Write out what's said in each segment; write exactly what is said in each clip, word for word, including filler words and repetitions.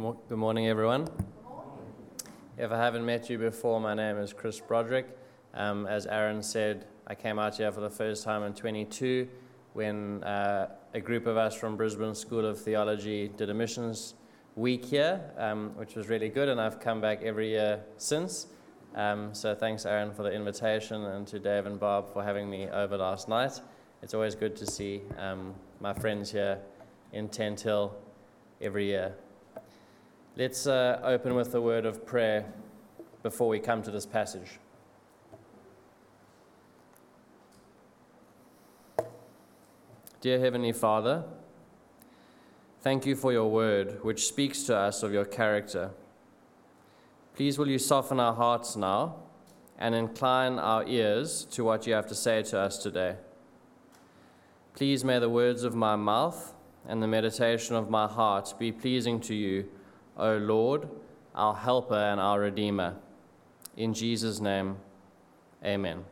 mo- good morning, everyone. If I haven't met you before, my name is Chris Broderick. Um, as Aaron said, I came out here for the first time in twenty-two when uh, a group of us from Brisbane School of Theology did a missions week here, um, which was really good, and I've come back every year since. Um, so thanks, Aaron, for the invitation, and to Dave and Bob for having me over last night. It's always good to see um, my friends here in Tent Hill every year. Let's uh, open with a word of prayer before we come to this passage. Dear Heavenly Father, thank you for your word, which speaks to us of your character. Please will you soften our hearts now and incline our ears to what you have to say to us today. Please may the words of my mouth and the meditation of my heart be pleasing to you, O Lord, our helper and our redeemer. In Jesus' name, amen.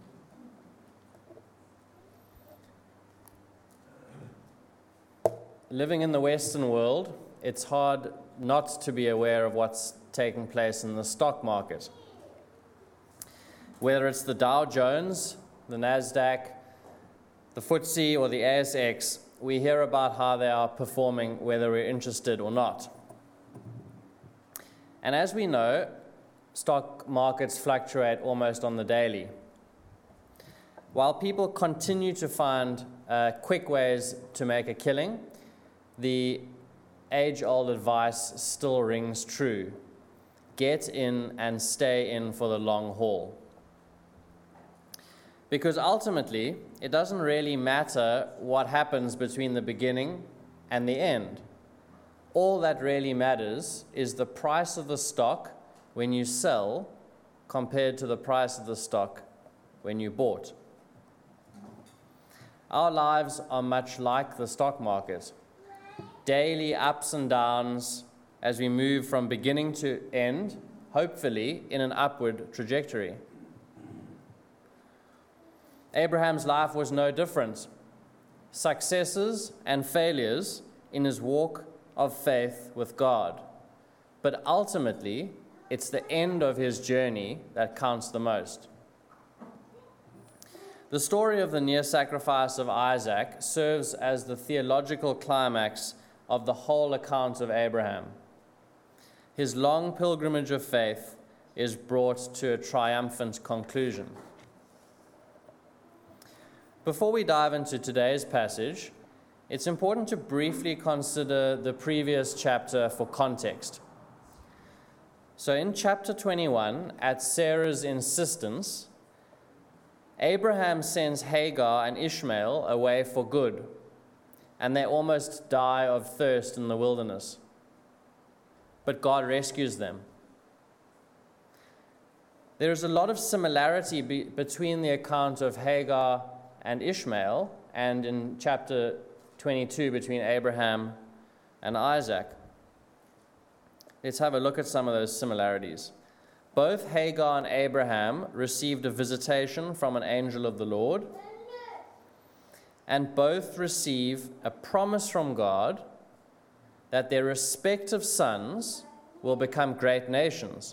Living in the Western world, it's hard not to be aware of what's taking place in the stock market. Whether it's the Dow Jones, the NASDAQ, the F T S E, or the A S X, we hear about how they are performing, whether we're interested or not. And as we know, stock markets fluctuate almost on the daily. While people continue to find uh, quick ways to make a killing, the age-old advice still rings true. Get in and stay in for the long haul. Because ultimately, it doesn't really matter what happens between the beginning and the end. All that really matters is the price of the stock when you sell compared to the price of the stock when you bought. Our lives are much like the stock market. Daily ups and downs as we move from beginning to end, hopefully in an upward trajectory. Abraham's life was no different. Successes and failures in his walk of faith with God. But ultimately, it's the end of his journey that counts the most. The story of the near sacrifice of Isaac serves as the theological climax of the whole account of Abraham. His long pilgrimage of faith is brought to a triumphant conclusion. Before we dive into today's passage, it's important to briefly consider the previous chapter for context. So in chapter twenty-one, at Sarah's insistence, Abraham sends Hagar and Ishmael away for good, and they almost die of thirst in the wilderness. But God rescues them. There is a lot of similarity be- between the account of Hagar and Ishmael and in chapter twenty-two between Abraham and Isaac. Let's have a look at some of those similarities. Both Hagar and Abraham received a visitation from an angel of the Lord, and both receive a promise from God that their respective sons will become great nations.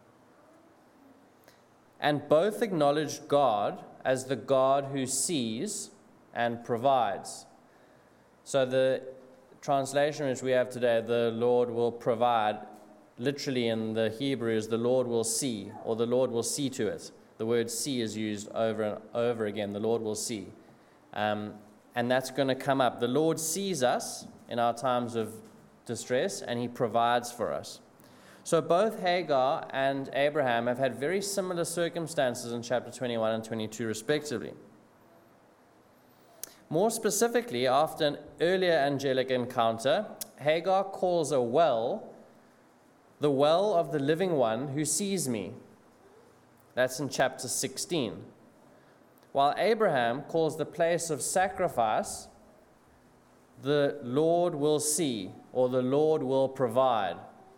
And both acknowledged God as the God who sees and provides. So the translation which we have today, the Lord will provide, literally in the Hebrew is the Lord will see, or the Lord will see to it. The word see is used over and over again, the Lord will see. Um, and that's going to come up. The Lord sees us in our times of distress, and he provides for us. So both Hagar and Abraham have had very similar circumstances in chapter twenty-one and twenty-two respectively. More specifically, after an earlier angelic encounter, Hagar calls a well the well of the living one who sees me. That's in chapter sixteen. While Abraham calls the place of sacrifice the Lord will see, or the Lord will provide.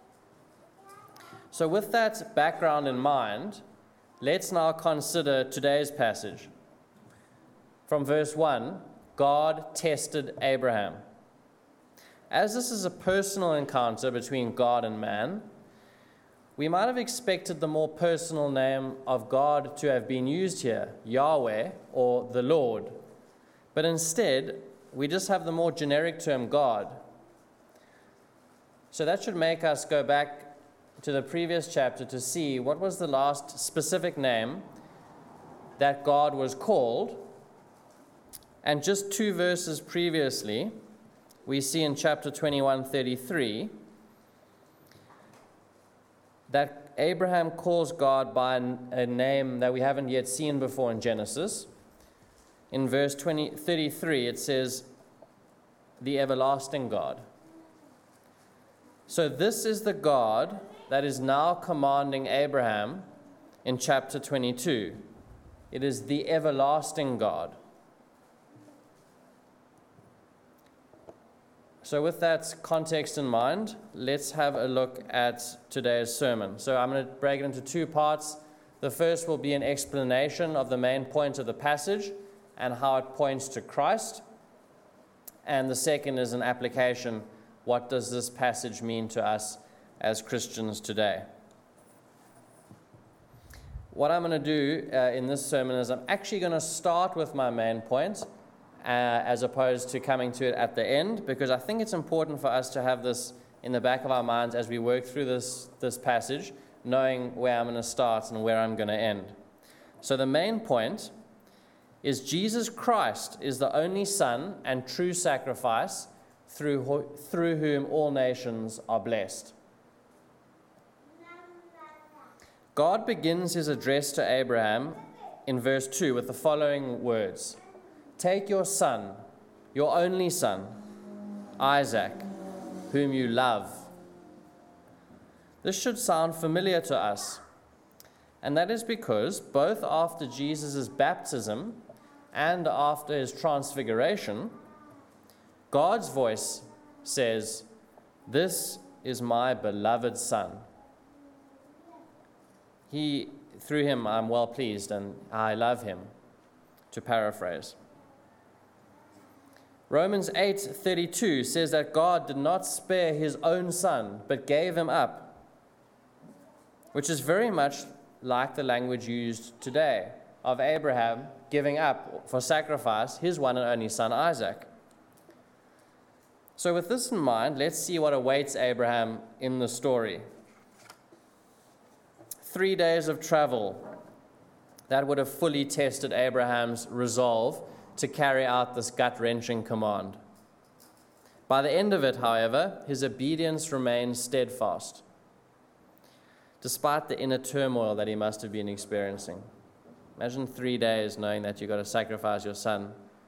So with that background in mind, let's now consider today's passage. From verse one, God tested Abraham. As this is a personal encounter between God and man, we might have expected the more personal name of God to have been used here, Yahweh or the Lord. But instead, we just have the more generic term God. So that should make us go back to the previous chapter to see what was the last specific name that God was called. And just two verses previously, we see in chapter twenty-one thirty-three that Abraham calls God by a name that we haven't yet seen before in Genesis. In verse twenty, thirty-three, it says, the everlasting God. So this is the God that is now commanding Abraham in chapter twenty-two. It is the everlasting God. So with that context in mind, let's have a look at today's sermon. So I'm going to break it into two parts. The first will be an explanation of the main point of the passage and how it points to Christ. And the second is an application. What does this passage mean to us as Christians today? What I'm going to do uh, in this sermon is I'm actually going to start with my main point uh, as opposed to coming to it at the end, because I think it's important for us to have this in the back of our minds as we work through this, this passage, knowing where I'm going to start and where I'm going to end. So the main point is Jesus Christ is the only Son and true sacrifice through, ho- through whom all nations are blessed. God begins his address to Abraham in verse two with the following words: "Take your son, your only son, Isaac, whom you love." This should sound familiar to us, and that is because both after Jesus' baptism and after his transfiguration, God's voice says, "This is my beloved Son. He, through him I'm well pleased and I love him," to paraphrase. Romans eight thirty-two says that God did not spare his own Son, but gave him up, which is very much like the language used today of Abraham giving up for sacrifice his one and only son Isaac. So with this in mind, let's see what awaits Abraham in the story. Three days of travel, that would have fully tested Abraham's resolve to carry out this gut-wrenching command. By the end of it, however, his obedience remained steadfast, despite the inner turmoil that he must have been experiencing. Imagine three days knowing that you've got to sacrifice your son,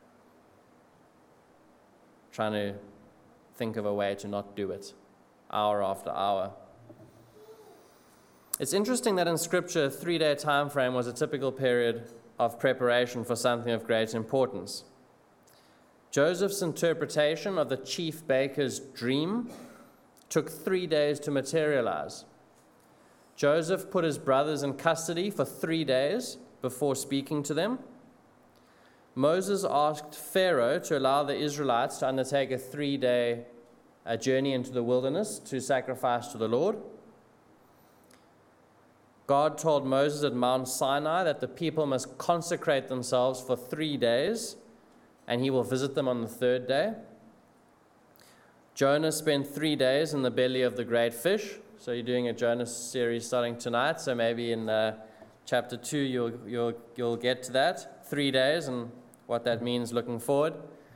trying to think of a way to not do it, hour after hour. It's interesting that in Scripture, a three-day time frame was a typical period of preparation for something of great importance. Joseph's interpretation of the chief baker's dream took three days to materialize. Joseph put his brothers in custody for three days before speaking to them. Moses asked Pharaoh to allow the Israelites to undertake a three-day uh, journey into the wilderness to sacrifice to the Lord. God told Moses at Mount Sinai that the people must consecrate themselves for three days, and he will visit them on the third day. Jonah spent three days in the belly of the great fish. So you're doing a Jonah series starting tonight, so maybe in uh, chapter two you'll, you'll, you'll get to that. Three days and what that means looking forward.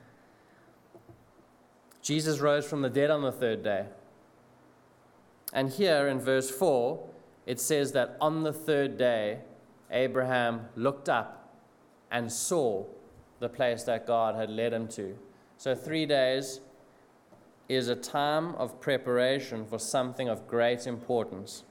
Jesus rose from the dead on the third day. And here in verse four, it says that on the third day, Abraham looked up and saw the place that God had led him to. So three days is a time of preparation for something of great importance.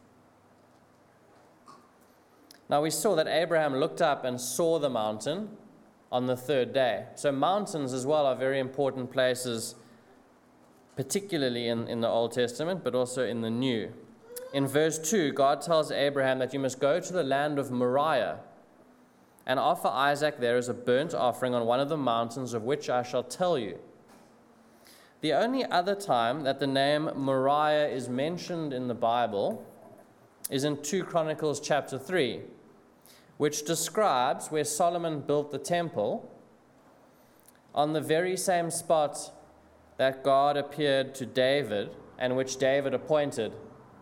Now we saw that Abraham looked up and saw the mountain on the third day. So mountains as well are very important places, particularly in, in the Old Testament, but also in the New. In verse two, God tells Abraham that you must go to the land of Moriah and offer Isaac there as a burnt offering on one of the mountains of which I shall tell you. The only other time that the name Moriah is mentioned in the Bible is in Second Chronicles chapter three, which describes where Solomon built the temple on the very same spot that God appeared to David and which David appointed.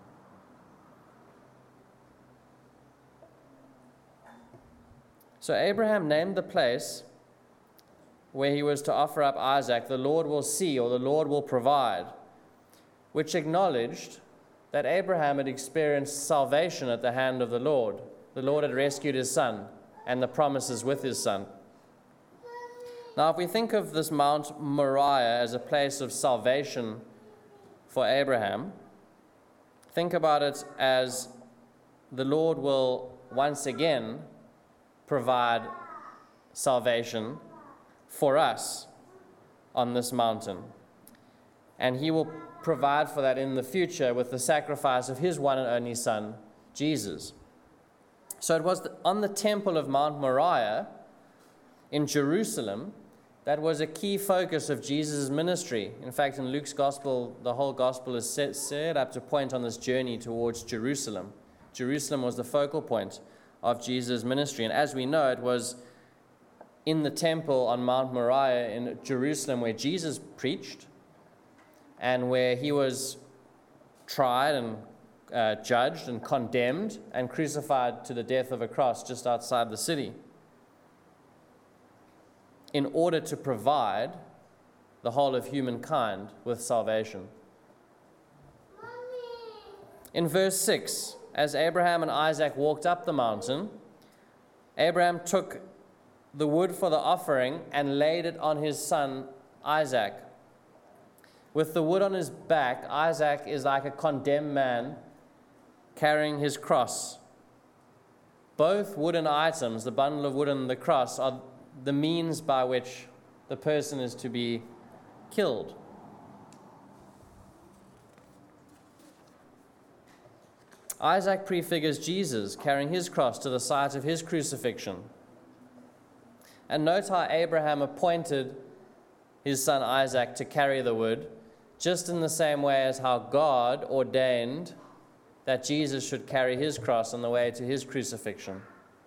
So Abraham named the place where he was to offer up Isaac, "The Lord will see," or "the Lord will provide," which acknowledged that Abraham had experienced salvation at the hand of the Lord. The Lord had rescued his son and the promises with his son. Now, if we think of this Mount Moriah as a place of salvation for Abraham, think about it as the Lord will once again provide salvation for us on this mountain. And he will provide for that in the future with the sacrifice of his one and only son, Jesus. So it was on the temple of Mount Moriah in Jerusalem that was a key focus of Jesus' ministry. In fact, in Luke's gospel, the whole gospel is set, set up to point on this journey towards Jerusalem. Jerusalem was the focal point of Jesus' ministry. And as we know, it was in the temple on Mount Moriah in Jerusalem where Jesus preached and where he was tried and uh, judged and condemned and crucified to the death of a cross just outside the city, in order to provide the whole of humankind with salvation. In verse six, as Abraham and Isaac walked up the mountain, Abraham took the wood for the offering and laid it on his son Isaac. With the wood on his back, Isaac is like a condemned man carrying his cross. Both wooden items, the bundle of wood and the cross, are the means by which the person is to be killed. Isaac prefigures Jesus carrying his cross to the site of his crucifixion. And note how Abraham appointed his son Isaac to carry the wood, just in the same way as how God ordained that Jesus should carry his cross on the way to his crucifixion.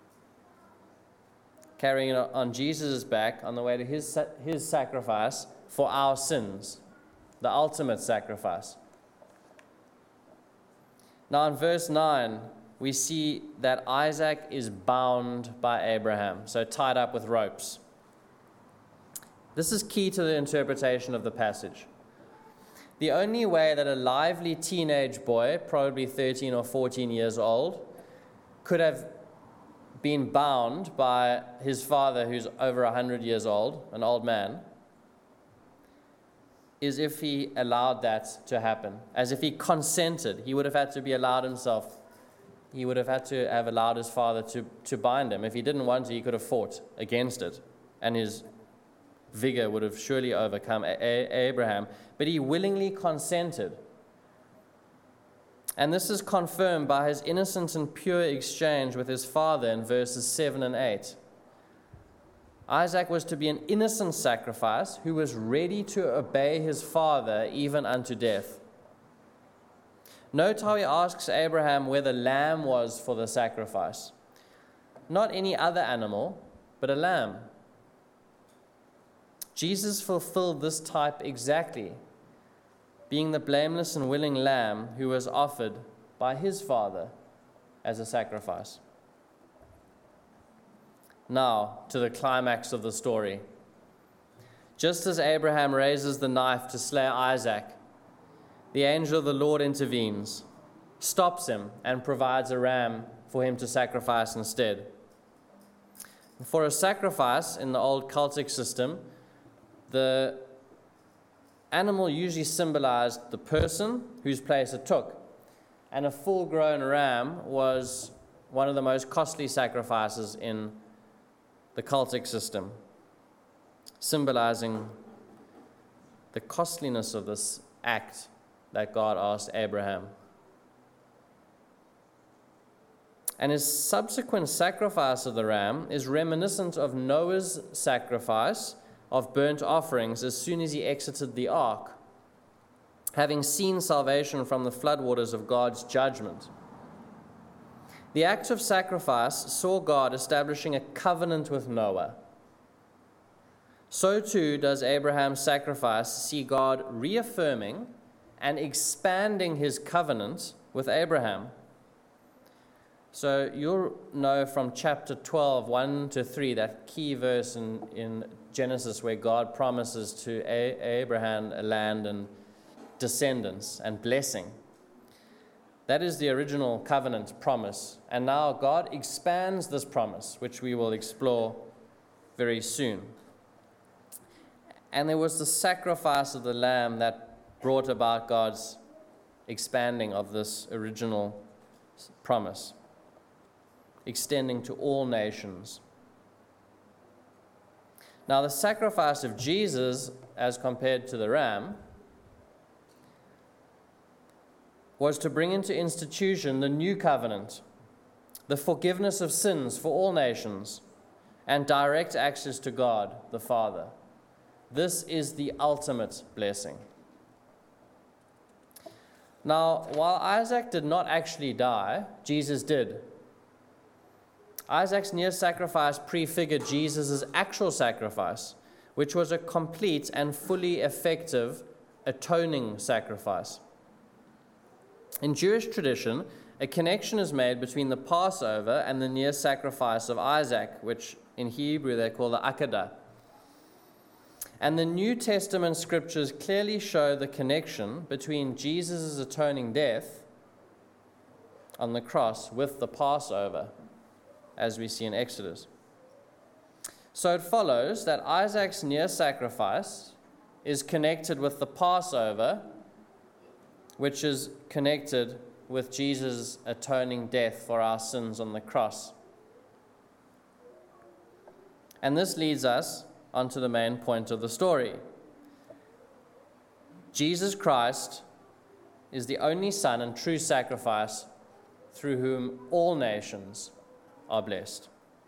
Carrying it on Jesus' back on the way to his, his sacrifice for our sins, the ultimate sacrifice. Now in verse nine, we see that Isaac is bound by Abraham, so tied up with ropes. This is key to the interpretation of the passage. The only way that a lively teenage boy, probably thirteen or fourteen years old, could have been bound by his father, who's over one hundred years old, an old man, is if he allowed that to happen, as if he consented. He would have had to be allowed himself. He would have had to have allowed his father to, to bind him. If he didn't want to, he could have fought against it, and his vigor would have surely overcome a- a- Abraham. But he willingly consented. And this is confirmed by his innocent and pure exchange with his father in verses seven and eight. Isaac was to be an innocent sacrifice who was ready to obey his father even unto death. Note how he asks Abraham where the lamb was for the sacrifice. Not any other animal, but a lamb. Jesus fulfilled this type exactly, being the blameless and willing lamb who was offered by his father as a sacrifice. Now, to the climax of the story. Just as Abraham raises the knife to slay Isaac, the angel of the Lord intervenes, stops him, and provides a ram for him to sacrifice instead. For a sacrifice in the old cultic system, the animal usually symbolized the person whose place it took, and a full-grown ram was one of the most costly sacrifices in the cultic system, symbolizing the costliness of this act that God asked Abraham. And his subsequent sacrifice of the ram is reminiscent of Noah's sacrifice of burnt offerings as soon as he exited the ark having seen salvation from the floodwaters of God's judgment. The act of sacrifice saw God establishing a covenant with Noah. So too does Abraham's sacrifice see God reaffirming and expanding his covenant with Abraham. So you'll know from chapter twelve, one to three, that key verse in, in Genesis where God promises to a- Abraham a land and descendants and blessing. That is the original covenant promise. And now God expands this promise, which we will explore very soon. And there was the sacrifice of the lamb that brought about God's expanding of this original promise, extending to all nations. Now, the sacrifice of Jesus, as compared to the ram, was to bring into institution the new covenant, the forgiveness of sins for all nations, and direct access to God the Father. This is the ultimate blessing. Now, while Isaac did not actually die, Jesus did. Isaac's near sacrifice prefigured Jesus' actual sacrifice, which was a complete and fully effective atoning sacrifice. In Jewish tradition, a connection is made between the Passover and the near sacrifice of Isaac, which in Hebrew they call the Akedah. And the New Testament scriptures clearly show the connection between Jesus' atoning death on the cross with the Passover, as we see in Exodus. So it follows that Isaac's near sacrifice is connected with the Passover, which is connected with Jesus' atoning death for our sins on the cross. And this leads us onto the main point of the story. Jesus Christ is the only Son and true sacrifice through whom all nations are blessed.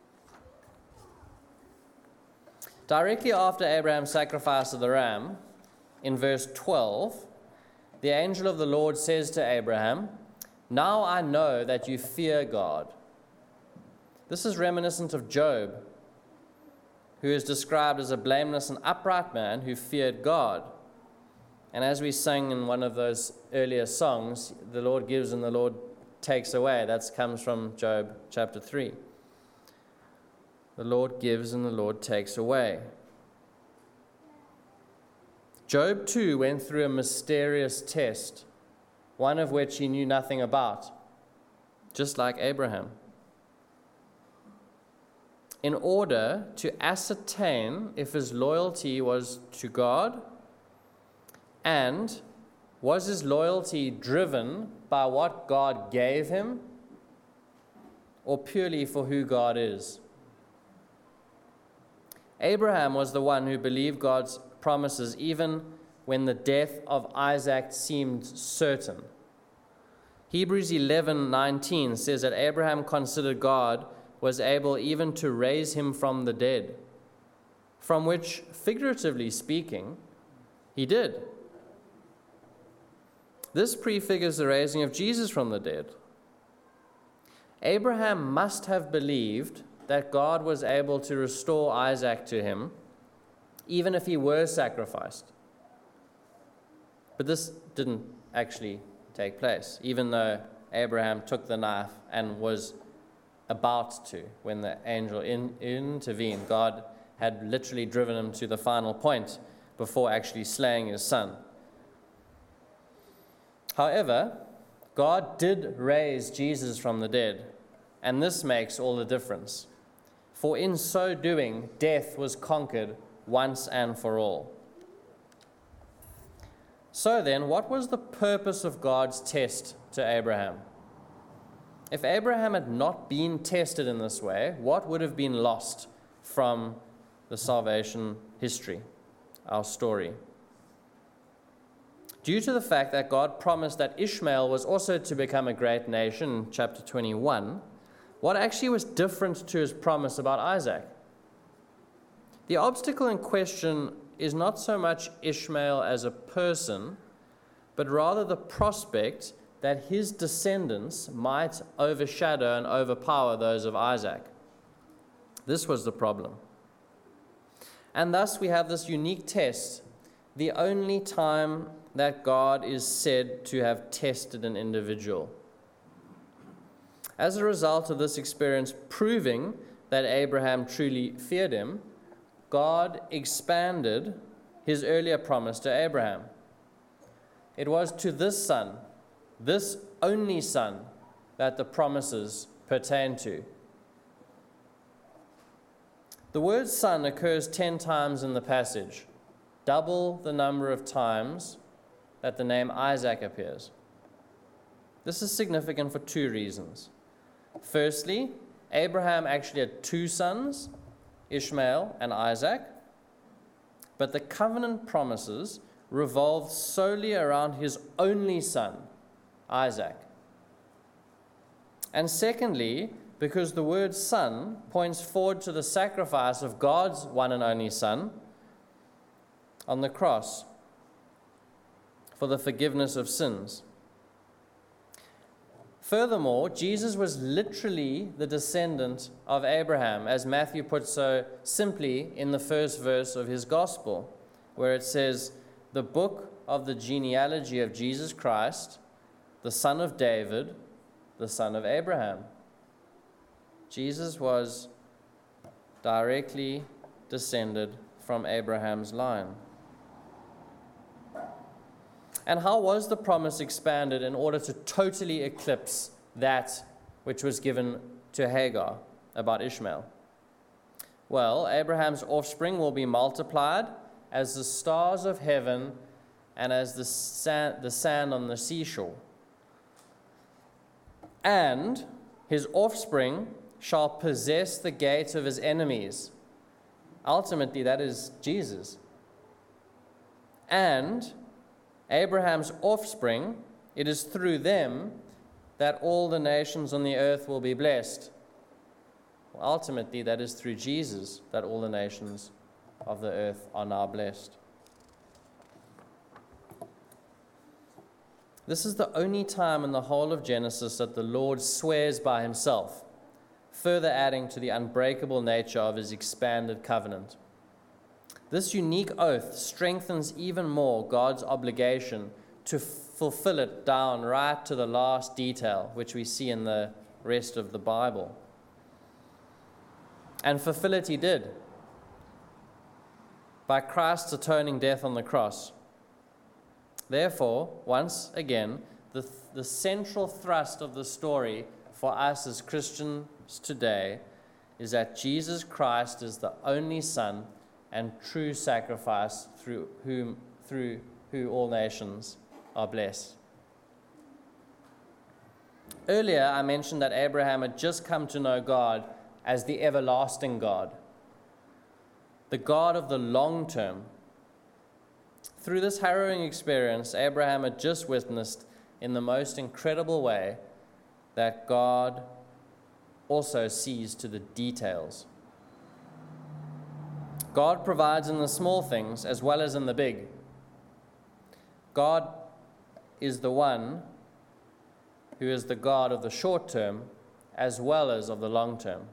Directly after Abraham's sacrifice of the ram, in verse twelve, the angel of the Lord says to Abraham, "Now I know that you fear God." This is reminiscent of Job, who is described as a blameless and upright man who feared God. And as we sang in one of those earlier songs, the Lord gives and the Lord takes away. That comes from Job chapter three. The Lord gives and the Lord takes away. Job too went through a mysterious test, one of which he knew nothing about, just like Abraham. In order to ascertain if his loyalty was to God, and was his loyalty driven by what God gave him, or purely for who God is. Abraham was the one who believed God's promises even when the death of Isaac seemed certain. Hebrews eleven nineteen says that Abraham considered God was able even to raise him from the dead, from which, figuratively speaking, he did. This prefigures the raising of Jesus from the dead. Abraham must have believed that God was able to restore Isaac to him, even if he were sacrificed. But this didn't actually take place, even though Abraham took the knife and was about to when the angel in, intervened. God had literally driven him to the final point before actually slaying his son. However, God did raise Jesus from the dead, and this makes all the difference. For in so doing, death was conquered once and for all. So then, what was the purpose of God's test to Abraham? If Abraham had not been tested in this way, what would have been lost from the salvation history, our story? Due to the fact that God promised that Ishmael was also to become a great nation in chapter twenty-one, what actually was different to his promise about Isaac? The obstacle in question is not so much Ishmael as a person, but rather the prospect that his descendants might overshadow and overpower those of Isaac. This was the problem. And thus we have this unique test, the only time that God is said to have tested an individual. As a result of this experience proving that Abraham truly feared him, God expanded his earlier promise to Abraham. It was to this son, this only son, that the promises pertain to. The word son occurs ten times in the passage, double the number of times that the name Isaac appears. This is significant for two reasons. Firstly, Abraham actually had two sons, Ishmael and Isaac, but the covenant promises revolved solely around his only son, Isaac. And secondly, because the word son points forward to the sacrifice of God's one and only Son on the cross for the forgiveness of sins. Furthermore, Jesus was literally the descendant of Abraham, as Matthew puts so simply in the first verse of his gospel, where it says, "The book of the genealogy of Jesus Christ, the son of David, the son of Abraham." Jesus was directly descended from Abraham's line. And how was the promise expanded in order to totally eclipse that which was given to Hagar about Ishmael? Well, Abraham's offspring will be multiplied as the stars of heaven and as the sand, the sand on the seashore. And his offspring shall possess the gate of his enemies. Ultimately, that is Jesus. And Abraham's offspring, it is through them that all the nations on the earth will be blessed. Well, ultimately, that is through Jesus that all the nations of the earth are now blessed. This is the only time in the whole of Genesis that the Lord swears by himself, further adding to the unbreakable nature of his expanded covenant. This unique oath strengthens even more God's obligation to fulfill it down right to the last detail, which we see in the rest of the Bible. And fulfill it he did, by Christ's atoning death on the cross. Therefore, once again, the, the central thrust of the story for us as Christians today is that Jesus Christ is the only Son and true sacrifice through whom through who all nations are blessed. Earlier, I mentioned that Abraham had just come to know God as the everlasting God, the God of the long term. Through this harrowing experience, Abraham had just witnessed in the most incredible way that God also sees to the details. God provides in the small things as well as in the big. God is the one who is the God of the short term as well as of the long term.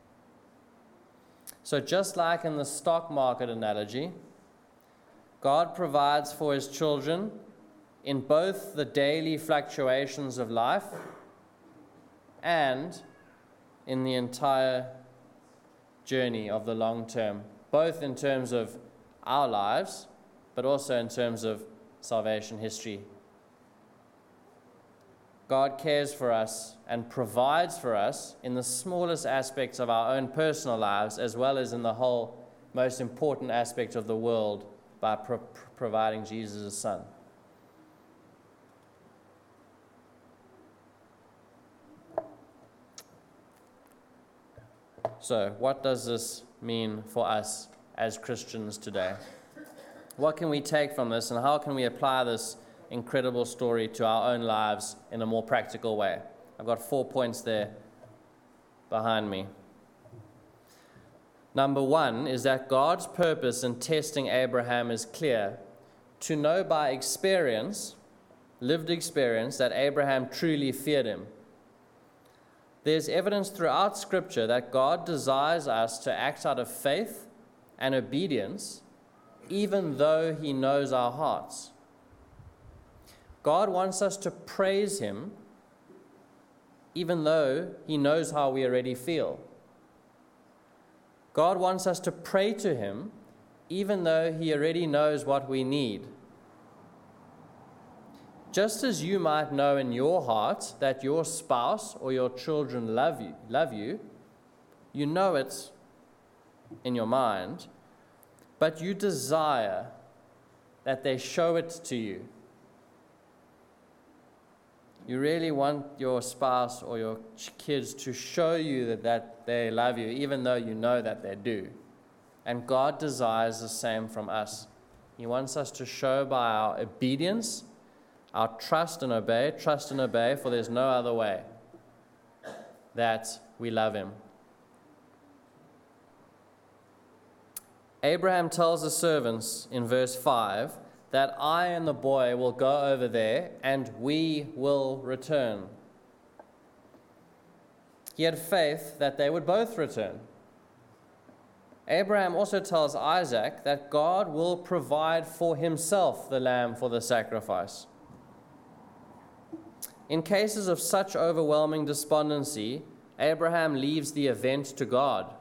So just like in the stock market analogy, God provides for his children in both the daily fluctuations of life and in the entire journey of the long term, both in terms of our lives, but also in terms of salvation history. God cares for us and provides for us in the smallest aspects of our own personal lives, as well as in the whole most important aspect of the world, by pro- providing Jesus as Son. So, what does this mean for us as Christians today? What can we take from this, and how can we apply this incredible story to our own lives in a more practical way? I've got four points there behind me. Number one is that God's purpose in testing Abraham is clear: to know by experience lived experience that Abraham truly feared him. There's evidence throughout Scripture that God desires us to act out of faith and obedience, even though he knows our hearts. God wants us to praise him, even though he knows how we already feel. God wants us to pray to him, even though he already knows what we need. Just as you might know in your heart that your spouse or your children love you, love you, you know it in your mind, but you desire that they show it to you. You really want your spouse or your kids to show you that, that they love you, even though you know that they do. And God desires the same from us. He wants us to show by our obedience, our trust and obey, trust and obey, for there's no other way, that we love him. Abraham tells the servants in verse five that I and the boy will go over there and we will return. He had faith that they would both return. Abraham also tells Isaac that God will provide for himself the lamb for the sacrifice. In cases of such overwhelming despondency, Abraham leaves the event to God.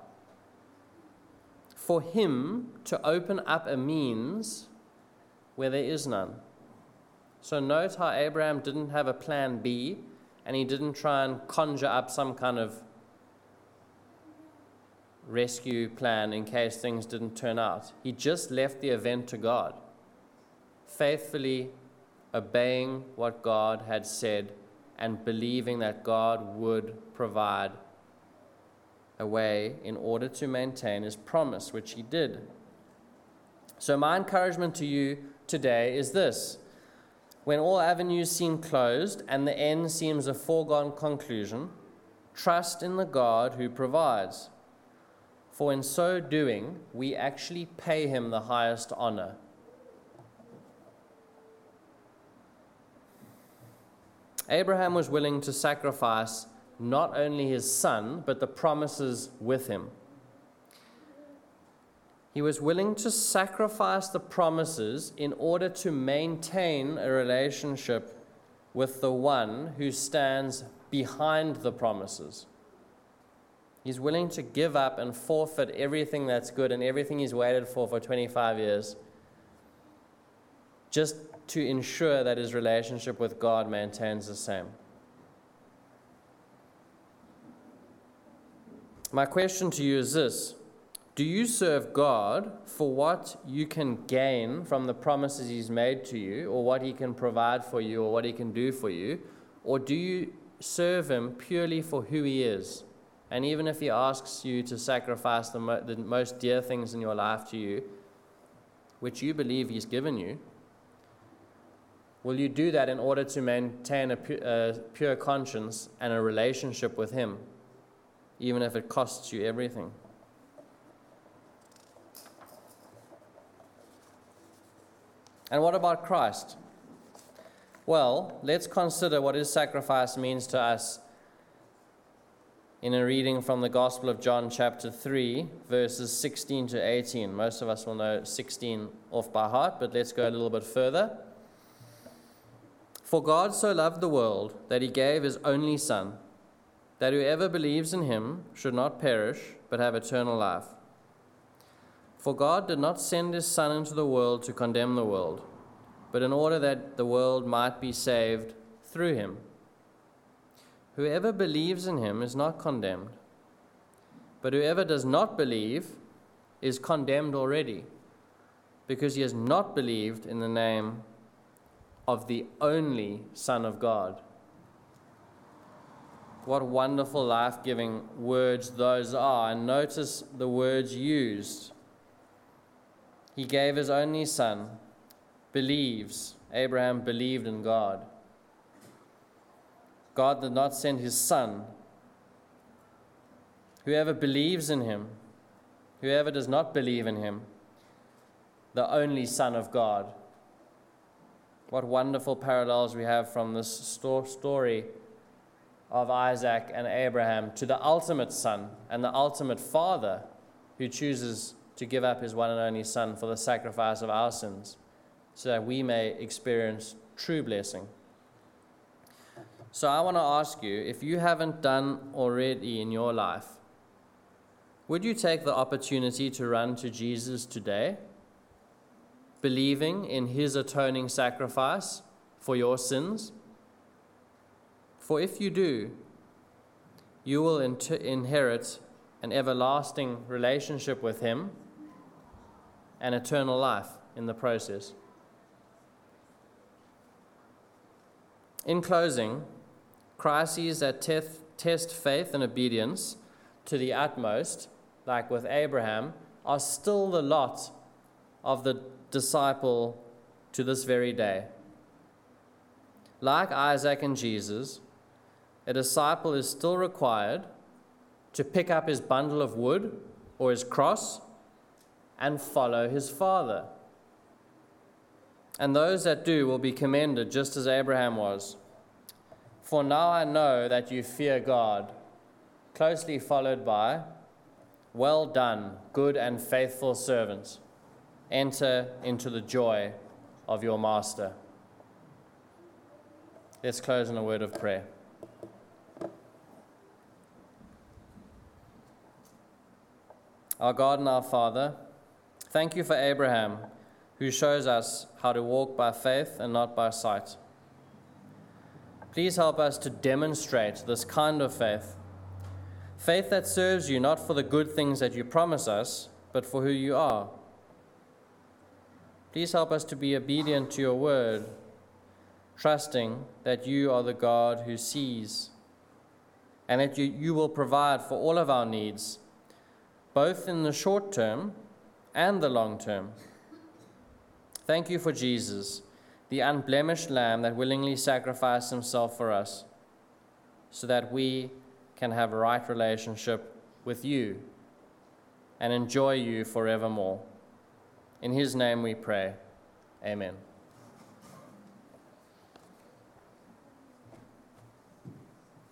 For him to open up a means where there is none. So note how Abraham didn't have a plan B, and he didn't try and conjure up some kind of rescue plan in case things didn't turn out. He just left the event to God, faithfully obeying what God had said and believing that God would provide a way in order to maintain his promise, which he did. So my encouragement to you today is this: when all avenues seem closed and the end seems a foregone conclusion, trust in the God who provides. For in so doing, we actually pay him the highest honor. Abraham was willing to sacrifice not only his son, but the promises with him. He was willing to sacrifice the promises in order to maintain a relationship with the one who stands behind the promises. He's willing to give up and forfeit everything that's good and everything he's waited for for twenty-five years just to ensure that his relationship with God maintains the same. My question to you is this: do you serve God for what you can gain from the promises he's made to you, or what he can provide for you, or what he can do for you? Or do you serve him purely for who he is? And even if he asks you to sacrifice the, mo- the most dear things in your life to you, which you believe he's given you, will you do that in order to maintain a, pu- a pure conscience and a relationship with him, even if it costs you everything? And what about Christ? Well, let's consider what his sacrifice means to us in a reading from the Gospel of John chapter three, verses sixteen to eighteen. Most of us will know sixteen off by heart, but let's go a little bit further. For God so loved the world that he gave his only Son, that whoever believes in him should not perish, but have eternal life. For God did not send his Son into the world to condemn the world, but in order that the world might be saved through him. Whoever believes in him is not condemned, but whoever does not believe is condemned already, because he has not believed in the name of the only Son of God. What wonderful, life-giving words those are. And notice the words used. He gave his only Son, believes. Abraham believed in God. God did not send his Son. Whoever believes in him, whoever does not believe in him, the only Son of God. What wonderful parallels we have from this sto- story of Isaac and Abraham to the ultimate son and the ultimate father who chooses to give up his one and only son for the sacrifice of our sins so that we may experience true blessing. So I want to ask you, if you haven't done already in your life, would you take the opportunity to run to Jesus today, believing in his atoning sacrifice for your sins? For if you do, you will inter- inherit an everlasting relationship with him and eternal life in the process. In closing, crises that teth- test faith and obedience to the utmost, like with Abraham, are still the lot of the disciple to this very day. Like Isaac and Jesus, a disciple is still required to pick up his bundle of wood or his cross and follow his Father. And those that do will be commended just as Abraham was. For now I know that you fear God, closely followed by, well done, good and faithful servant. Enter into the joy of your master. Let's close in a word of prayer. Our God and our Father, thank you for Abraham, who shows us how to walk by faith and not by sight. Please help us to demonstrate this kind of faith, faith that serves you not for the good things that you promise us, but for who you are. Please help us to be obedient to your word, trusting that you are the God who sees, and that you, you will provide for all of our needs, both in the short term and the long term. Thank you for Jesus, the unblemished Lamb that willingly sacrificed himself for us, so that we can have a right relationship with you and enjoy you forevermore. In his name we pray. Amen.